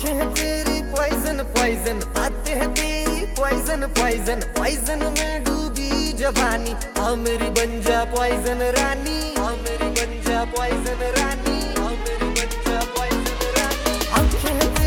आंखें हैं तेरी पॉइजन पॉइजन, बातें हैं तेरी पॉइजन पॉइजन, पॉइजन में डूबी जवानी। हाँ मेरी बन जा पॉइजन रानी, हाँ मेरी बन जा पॉइजन रानी, हाँ मेरी बन जा पॉइजन रानी। आंखें हैं